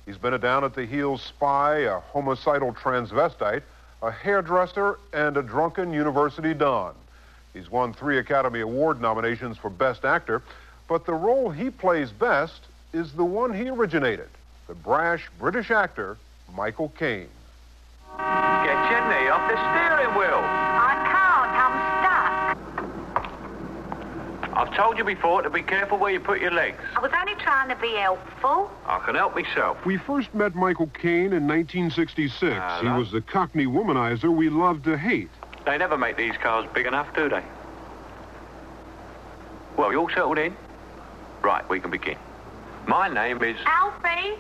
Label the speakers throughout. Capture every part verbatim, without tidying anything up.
Speaker 1: He's been a down-at-the-heels spy, a homicidal transvestite, a hairdresser, and a drunken university don. He's won three Academy Award nominations for Best Actor, but the role he plays best is the one he originated, the brash British actor Michael Caine.
Speaker 2: Get your knee off the steering wheel.
Speaker 3: I can't, I'm stuck.
Speaker 2: I've told you before to be careful where you put your legs.
Speaker 3: I was only trying to be helpful.
Speaker 2: I can help myself.
Speaker 1: We first met Michael Caine in nineteen sixty-six.
Speaker 2: Hello.
Speaker 1: He was the Cockney womanizer we loved to hate.
Speaker 2: They never make these cars big enough, do they? Well, you all settled in? Right, we can begin. My name is...
Speaker 3: Alfie?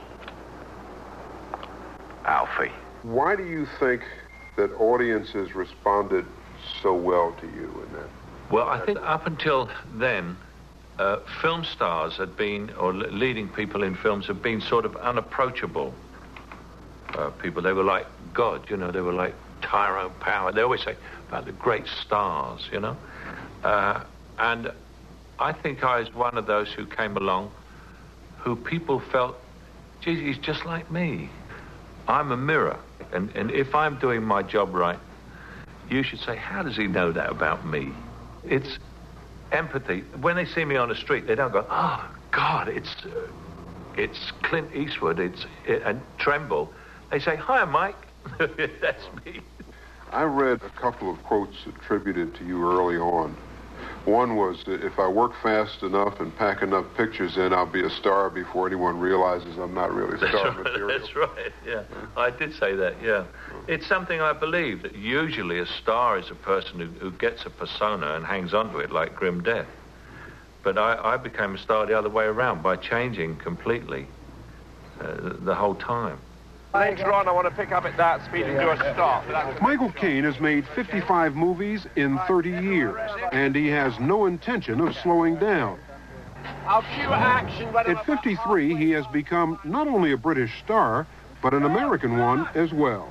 Speaker 2: Alfie.
Speaker 1: Why do you think that audiences responded so well to you in that?
Speaker 4: Well, I think up until then, uh, film stars had been, or le- leading people in films had been sort of unapproachable uh, people. They were like God, you know, they were like Tyrone Power. They always say about the great stars, you know. Uh, and I think I was one of those who came along who people felt, geez, he's just like me. I'm a mirror. And, and if I'm doing my job right, you should say, how does he know that about me? It's empathy. When they see me on the street, they don't go, oh, God, it's uh, it's Clint Eastwood, it's it, and tremble. They say, hi, Mike. That's me.
Speaker 1: I read a couple of quotes attributed to you early on. One was, if I work fast enough and pack enough pictures in, I'll be a star before anyone realizes I'm not really star
Speaker 4: that's right,
Speaker 1: material.
Speaker 4: That's right, yeah. I did say that, yeah. It's something I believe, that usually a star is a person who, who gets a persona and hangs on to it like grim death. But I, I became a star the other way around by changing completely uh, the whole time.
Speaker 2: Later on, I want to pick up at that speed and do a stop.
Speaker 1: Michael Caine has made fifty-five movies in thirty years, and he has no intention of slowing down.
Speaker 2: I'll cue action.
Speaker 1: At fifty-three, he has become not only a British star, but an American one as well.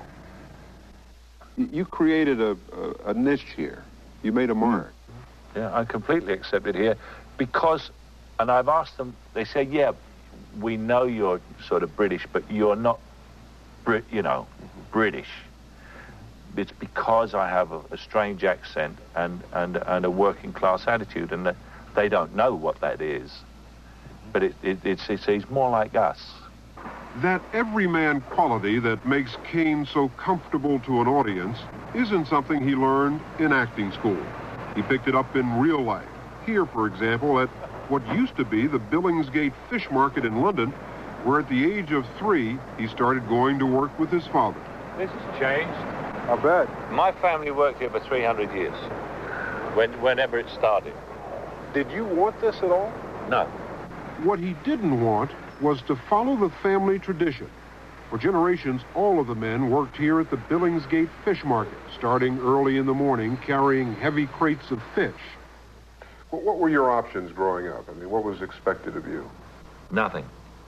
Speaker 1: You created a, a, a niche here. You made a mark.
Speaker 4: Yeah, I'm completely accepted here because, and I've asked them, they say, yeah, we know you're sort of British, but you're not, Brit, you know, British. It's because I have a, a strange accent and, and, and a working class attitude, and they don't know what that is. But it, it, it's, it's, he's more like us.
Speaker 1: That everyman quality that makes Caine so comfortable to an audience isn't something he learned in acting school. He picked it up in real life. Here, for example, at what used to be the Billingsgate Fish Market in London, where at the age of three, he started going to work with his father.
Speaker 4: This has changed.
Speaker 1: I bet.
Speaker 4: My family worked here for three hundred years, when, whenever it started.
Speaker 1: Did you want this at all?
Speaker 4: No.
Speaker 1: What he didn't want was to follow the family tradition. For generations, all of the men worked here at the Billingsgate Fish Market, starting early in the morning, carrying heavy crates of fish. What were your options growing up? I mean, what was expected of you?
Speaker 4: Nothing.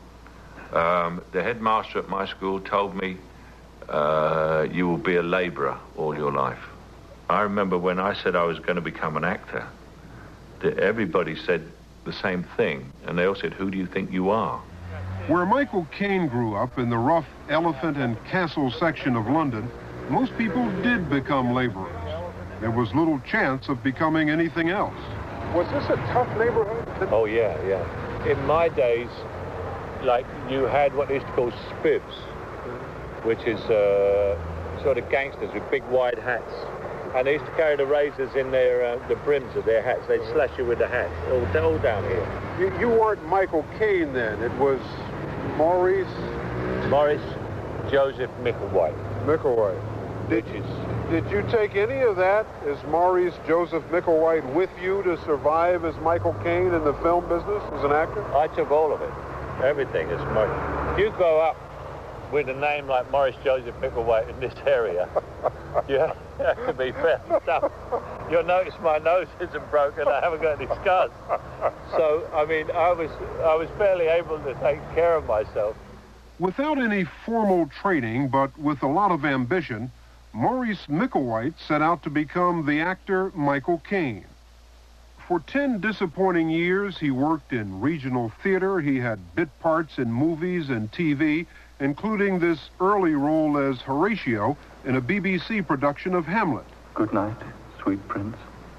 Speaker 4: Um, the headmaster at my school told me, uh, you will be a labourer all your life. I remember when I said I was going to become an actor, that everybody said the same thing, and they all said, who do you think you are?
Speaker 1: Where Michael Caine grew up, in the rough Elephant and Castle section of London, most people did become laborers. There was little chance of becoming anything else. Was this a tough neighborhood?
Speaker 4: Oh, yeah, yeah. In my days, like, you had what they used to call spivs, which is uh, sort of gangsters with big wide hats. And they used to carry the razors in their uh, the brims of their hats. They'd slash you with the hat, all, all down here.
Speaker 1: You, you weren't Michael Caine then. It was Maurice...
Speaker 4: Maurice Joseph Micklewhite.
Speaker 1: Micklewhite. Did,
Speaker 4: Which is...
Speaker 1: Did you take any of that as Maurice Joseph Micklewhite with you to survive as Michael Caine in the film business as an actor?
Speaker 4: I took all of it. Everything is Maurice. You grow up with a name like Maurice Joseph Micklewhite in this area, you have, you have to be fairly tough. You'll notice my nose isn't broken. I haven't got any scars. So, I mean, I was, I was fairly able to take care of myself.
Speaker 1: Without any formal training, but with a lot of ambition, Maurice Micklewhite set out to become the actor Michael Caine. For ten disappointing years, he worked in regional theater, he had bit parts in movies and T V, including this early role as Horatio in a B B C production of Hamlet.
Speaker 5: Good night, sweet prince.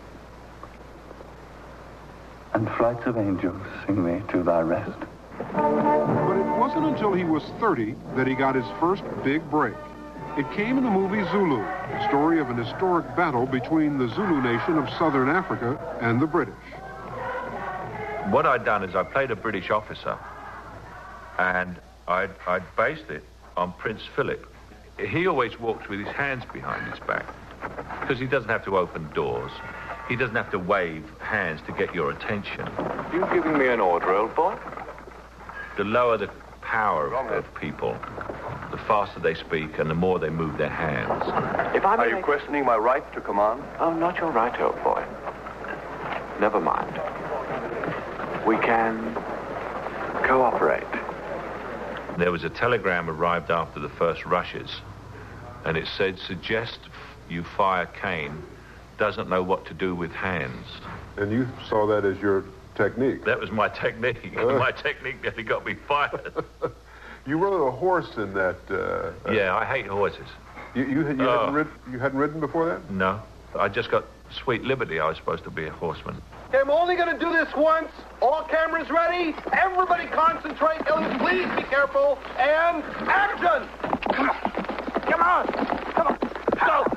Speaker 5: And flights of angels sing me to thy rest.
Speaker 1: But it wasn't until he was thirty that he got his first big break. It came in the movie Zulu, the story of an historic battle between the Zulu nation of southern Africa and the British.
Speaker 4: What I'd done is I played a British officer, and I'd, I'd based it on Prince Philip. He always walks with his hands behind his back, because he doesn't have to open doors. He doesn't have to wave hands to get your attention.
Speaker 2: You giving me an order, old boy?
Speaker 4: The lower the power of, of people, the faster they speak and the more they move their hands.
Speaker 2: If I'm
Speaker 6: Are you questioning my right to command?
Speaker 2: Oh, not your right, old boy. Never mind. We can cooperate.
Speaker 4: There was a telegram arrived after the first rushes, and it said, suggest you fire Kane, doesn't know what to do with hands.
Speaker 1: And you saw that as your technique?
Speaker 4: That was my technique. Uh. My technique nearly got me fired.
Speaker 1: You rode a horse in that... Uh,
Speaker 4: yeah, I hate horses.
Speaker 1: You, you, you,
Speaker 4: oh.
Speaker 1: hadn't rid, you hadn't ridden before that?
Speaker 4: No. I just got sweet liberty. I was supposed to be a horseman.
Speaker 6: Okay, I'm only going to do this once. All cameras ready. Everybody concentrate. Elliot, please be careful. And action! Come on. Come on. Come on. Go.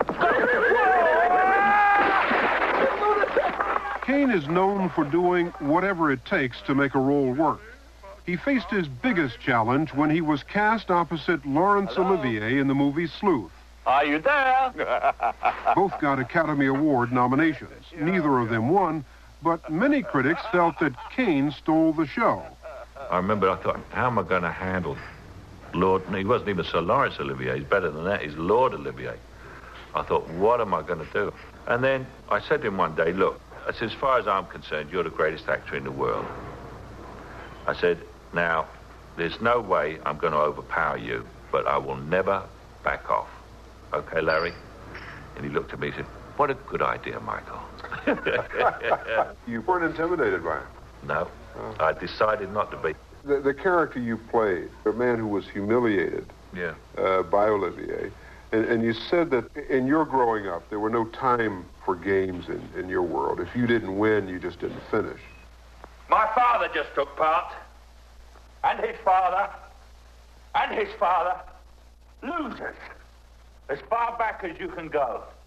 Speaker 6: Go.
Speaker 1: Kane is known for doing whatever it takes to make a role work. He faced his biggest challenge when he was cast opposite Laurence
Speaker 6: Hello?
Speaker 1: Olivier in the movie Sleuth.
Speaker 6: Are you there?
Speaker 1: Both got Academy Award nominations. Neither of them won, but many critics felt that Kane stole the show.
Speaker 4: I remember I thought, how am I going to handle Lord... He wasn't even Sir Laurence Olivier. He's better than that. He's Lord Olivier. I thought, what am I going to do? And then I said to him one day, look, I said, as far as I'm concerned, you're the greatest actor in the world. I said, now, there's no way I'm going to overpower you, but I will never back off. Okay, Larry? And he looked at me and said, what a good idea, Michael.
Speaker 1: You weren't intimidated by him?
Speaker 4: No, oh. I decided not to be.
Speaker 1: The, the character you played, a man who was humiliated
Speaker 4: yeah.
Speaker 1: uh, by Olivier, and, and you said that in your growing up, there were no time for games in, in your world. If you didn't win, you just didn't finish.
Speaker 6: My father just took part. And his father. And his father. Losers. As far back as you can go.